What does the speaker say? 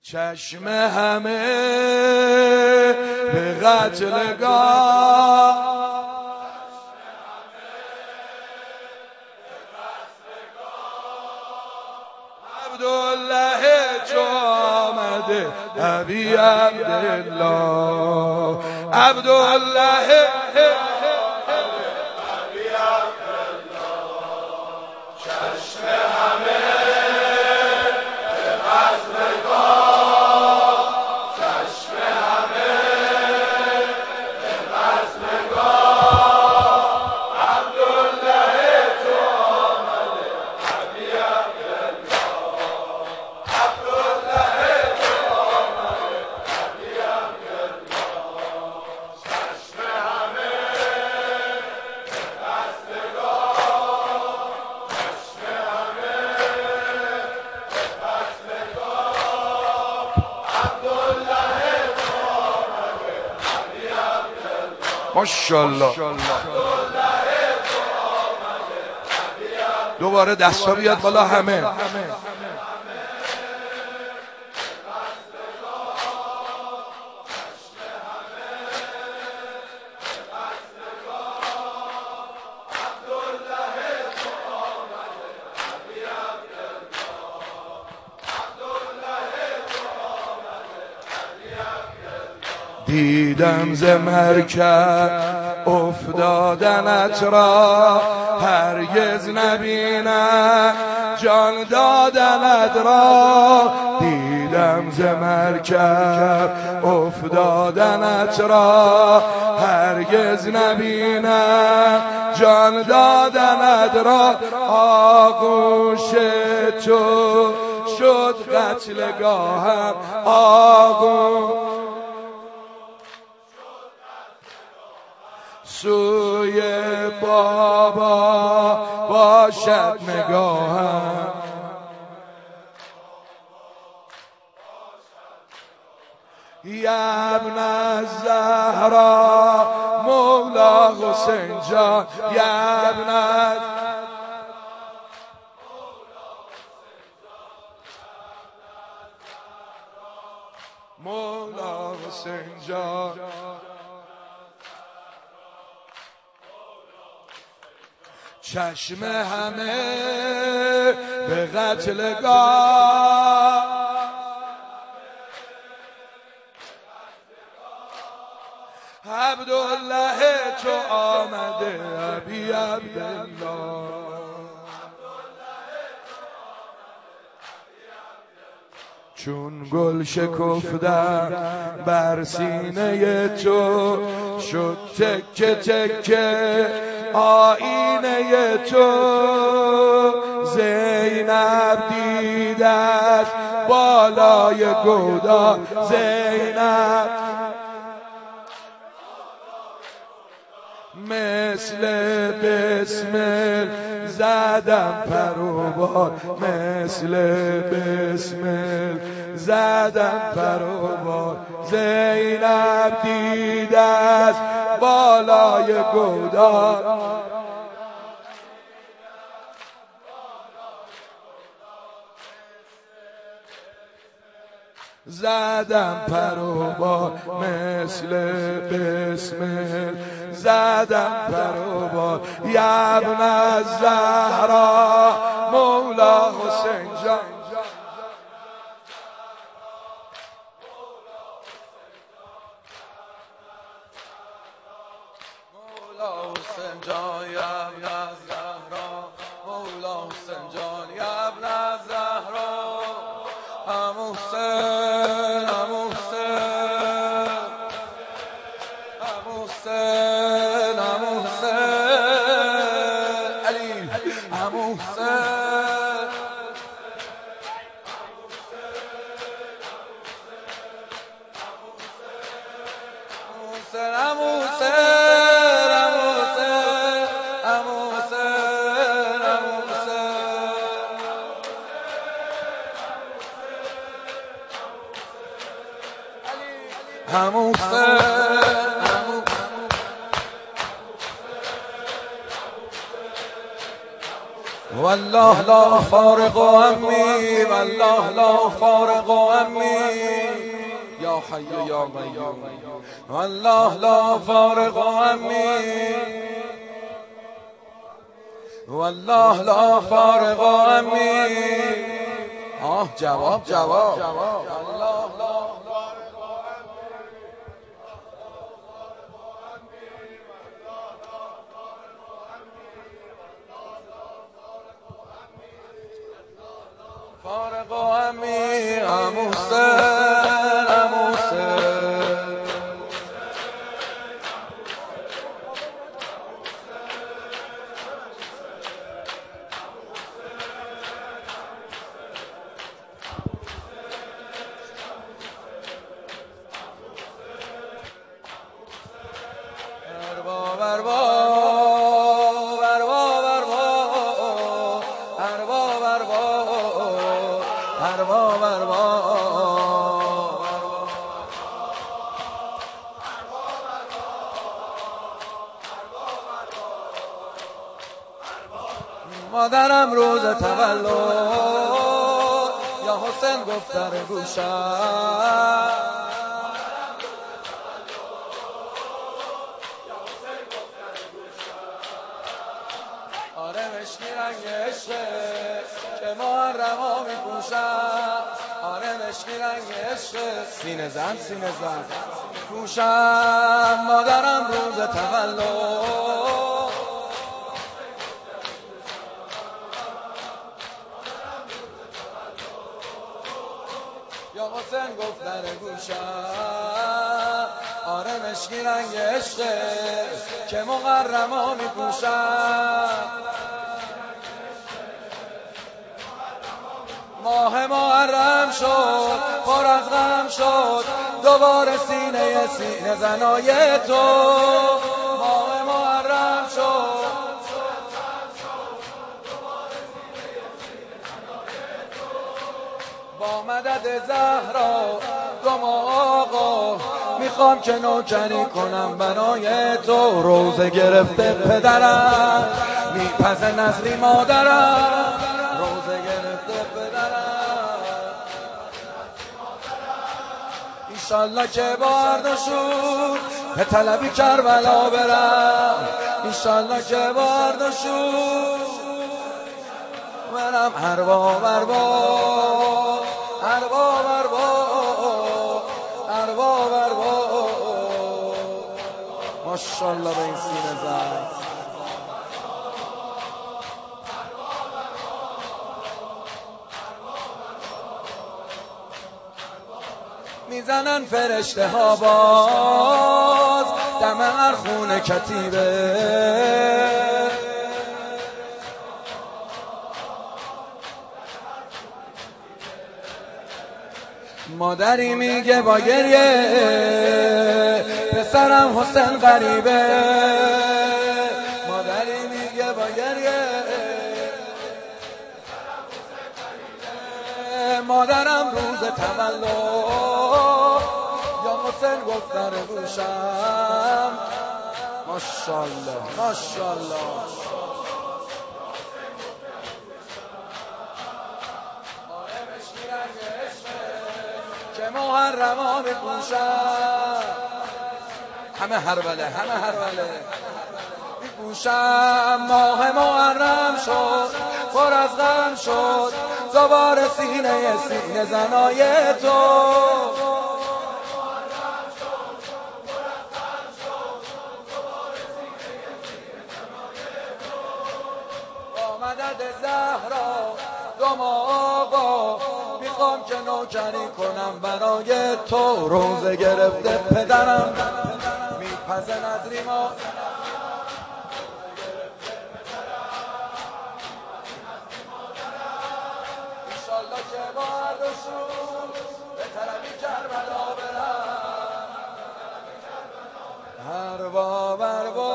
چشم همه به قتلگاه، عبدالله چو آمده ابی عبدالله، عبدالله ماشاءالله. دوباره دستا بیاد بالا همه. دیدم ز مرکب افتادنت را، هرگز نبینم جان دادنت را. دیدم ز مرکب افتادنت را، هرگز نبینم جان دادنت را. آغوش تو شد قتلگاهم، آغوش سوی بابا باشد نگاهم. یا ابن الزهرا مولا حسین جان، یا ابن مولا حسین جان. چشم همه به قتلگاه، عبدالله چو آمده ابی عبدالله، چون گل شکفتم بر سینه تو، شد تکه تکه آینه تو. زینب دیدت بالای گودا، زینب مثل بسمل زدم پروبال، مثل بسمل زدم پروبال. زینب دیدت بالای گودال، زدم پروبال، مثل بسمل زدم پروبال. یا ابن الزهرا مولا حسین جان، مولا حسین جان، یا ابن الزهرا مولا حسین جان، یا ابن الزهرا عمو حسین، عمو حسین، عمو حسین، عمو حسین علی، عمو حسین، عمو حسین، عمو حسین، عمو حسین، عمو حسین، عمو حسین. والله لا فارق عمی والله لا فارق عمی یا حی یا قیوم والله لا فارق عمی والله لا فارق عمی. جواب والله لا فارق عمی. مادرم روز تولد یا حسین گفت در گوشم آره مشکی رنگ عشقه که محرما میپوشم آره مشکی رنگ عشقه سینه زن پوشم مادرم روز تولد یا حسین گفت در گوشم آره مشکی رنگ عشقه که مقرما میپوشم ماه محرم شد پر از غم شد دوباره سینه زنای تو ماه محرم شد با مدد زهرا دم آقا میخوام که نوکری کنم برای تو روزه گرفته پدرم میپزه نظری مادرم روزه گرفته پدرم ایشالله که باردشون به طلبی کربلا برم ایشالله که باردشون برم ارباب ماشاءالله به این سینه زن میزنن فرشته ها باز دم هر خونه کتیبه مادری میگه با گریه پسرم حسین غریبه مادری میگه با گریه مادرم روز تولد یا حسین گفت در گوشم ماشاءالله که محرما میپوشم همه هروله میپوشم ماه محرم شد پر از غم شد دوباره سینه زنای تو با مدد زهرا دم آقا میخوام که نوکری کنم برای تو روزه گرفته پدرم میپزه نظری ما ایشالله که باردشون به طرفی کربلا برم ارباب